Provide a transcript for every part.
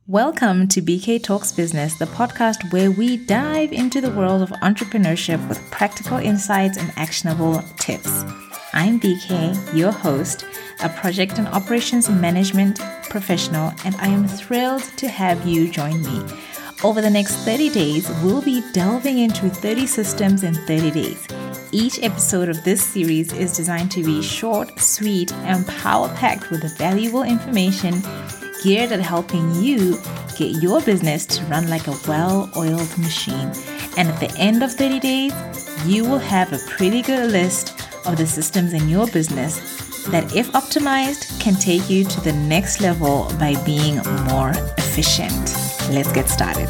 Welcome to BK Talks Business, the podcast where we dive into the world of entrepreneurship with practical insights and actionable tips. I'm BK, your host, a project and operations management professional, and I am thrilled to have you join me. Over the next 30 days, we'll be delving into 30 systems in 30 days. Each episode of this series is designed to be short, sweet, and power-packed with valuable information geared at helping you get your business to run like a well-oiled machine. And at the end of 30 days, you will have a pretty good list of the systems in your business that, if optimized, can take you to the next level by being more efficient. Let's get started.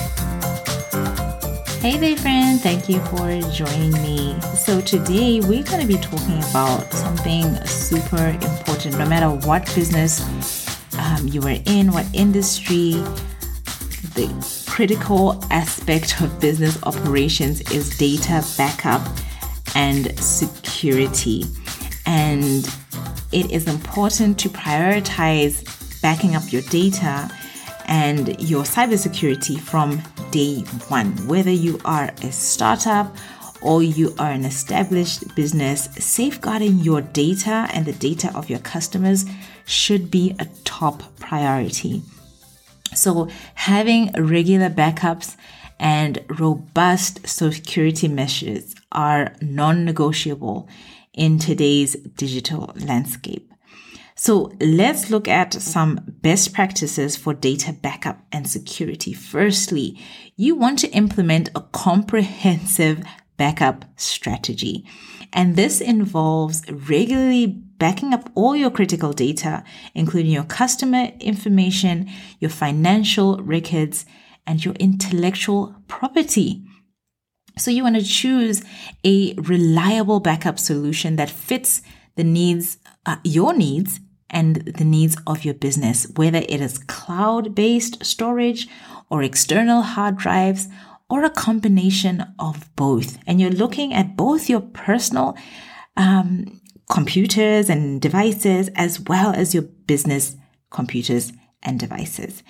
Hey there, friend. Thank you for joining me. So today we're going to be talking about something super important, no matter what business you are in, what industry. The critical aspect of business operations is data backup and security. And it is important to prioritize backing up your data and your cybersecurity from day one. Whether you are a startup or you are an established business, safeguarding your data and the data of your customers should be a top priority. So having regular backups and robust security measures are non-negotiable in today's digital landscape. So let's look at some best practices for data backup and security. Firstly, you want to implement a comprehensive backup strategy. And this involves regularly backing up all your critical data, including your customer information, your financial records, and your intellectual property. So you want to choose a reliable backup solution that fits the needs, your needs, and the needs of your business, whether it is cloud-based storage or external hard drives, or a combination of both. And you're looking at both your personal computers and devices, as well as your business computers and devices.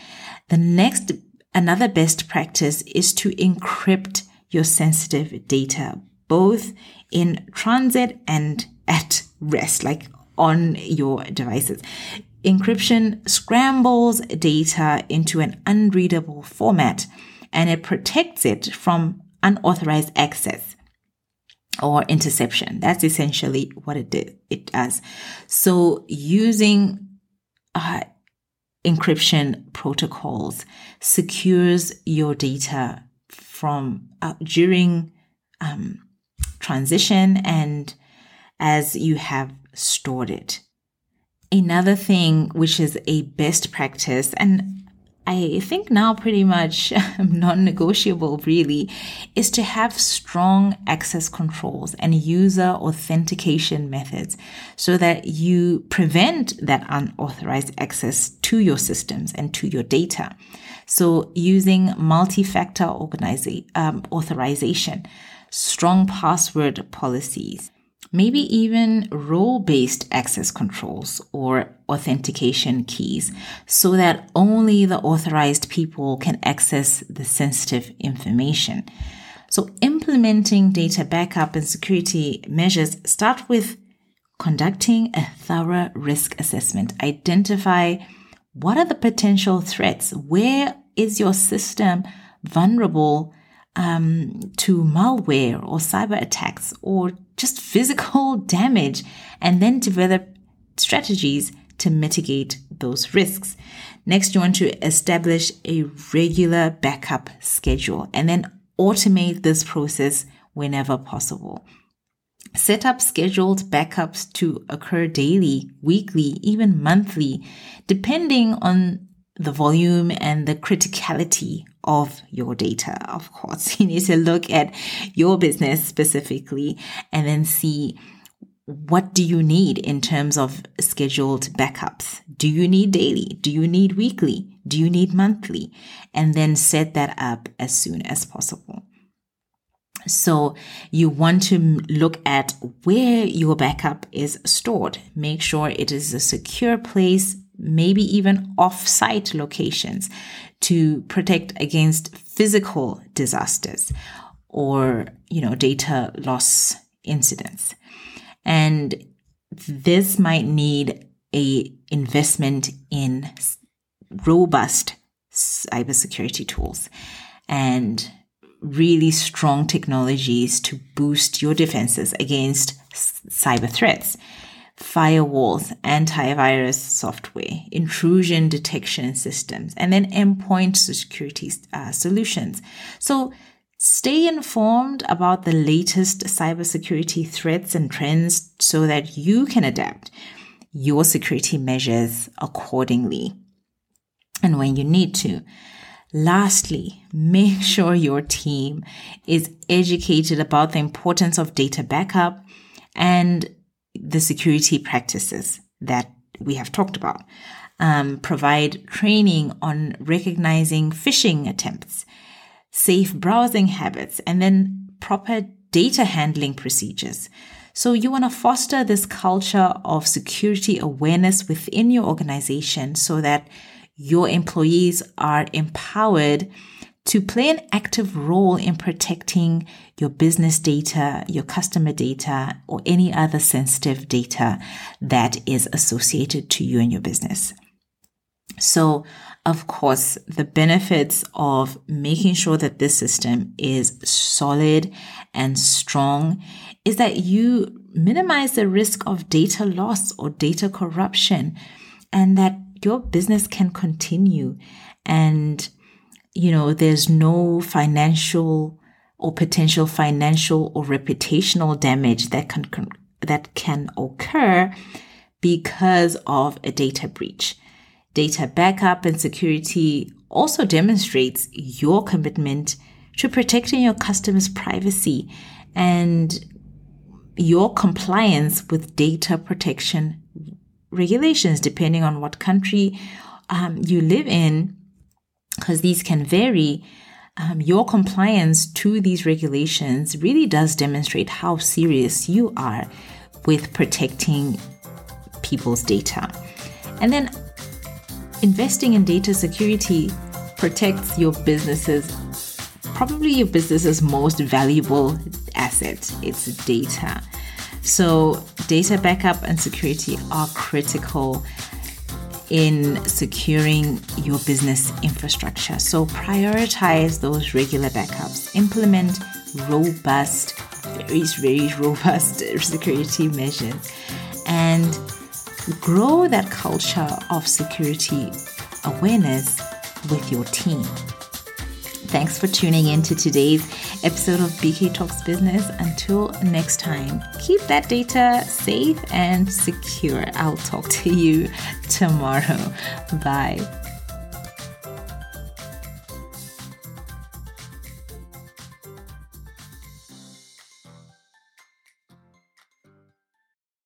Another best practice is to encrypt your sensitive data, both in transit and at rest, like on your devices. Encryption scrambles data into an unreadable format, and it protects it from unauthorized access or interception. That's essentially what it does. So using encryption protocols secures your data from during transition and as you have stored it. Another thing which is a best practice, and I think now pretty much non-negotiable really, is to have strong access controls and user authentication methods so that you prevent that unauthorized access to your systems and to your data. So using multi-factor authorization, strong password policies, maybe even role-based access controls or authentication keys so that only the authorized people can access the sensitive information. So implementing data backup and security measures start with conducting a thorough risk assessment. Identify what are the potential threats? Where is your system vulnerable to malware or cyber attacks or just physical damage, and then develop strategies to mitigate those risks. Next, you want to establish a regular backup schedule and then automate this process whenever possible. Set up scheduled backups to occur daily, weekly, even monthly, depending on the volume and the criticality of your data. Of course, you need to look at your business specifically and then see what do you need in terms of scheduled backups. Do you need daily? Do you need weekly? Do you need monthly? And then set that up as soon as possible. So you want to look at where your backup is stored. Make sure it is a secure place maybe even off-site locations to protect against physical disasters or, data loss incidents. And this might need a investment in robust cybersecurity tools and really strong technologies to boost your defenses against cyber threats. Firewalls, antivirus software, intrusion detection systems, and then endpoint security solutions. So stay informed about the latest cybersecurity threats and trends so that you can adapt your security measures accordingly and when you need to. Lastly, make sure your team is educated about the importance of data backup and the security practices that we have talked about. Provide training on recognizing phishing attempts, safe browsing habits, and then proper data handling procedures. So you want to foster this culture of security awareness within your organization so that your employees are empowered to play an active role in protecting your business data, your customer data, or any other sensitive data that is associated to you and your business. So, of course, the benefits of making sure that this system is solid and strong is that you minimize the risk of data loss or data corruption, and that your business can continue, and there's no financial or potential financial or reputational damage that can occur because of a data breach. Data backup and security also demonstrates your commitment to protecting your customers' privacy and your compliance with data protection regulations, depending on what country you live in, because these can vary. Your compliance to these regulations really does demonstrate how serious you are with protecting people's data. And then investing in data security protects probably your business's most valuable asset. It's data. So data backup and security are critical in securing your business infrastructure. So prioritize those regular backups. Implement robust, very, very robust security measures, and grow that culture of security awareness with your team. Thanks for tuning in to today's episode of BK Talks Business. Until next time, keep that data safe and secure. I'll talk to you tomorrow. Bye.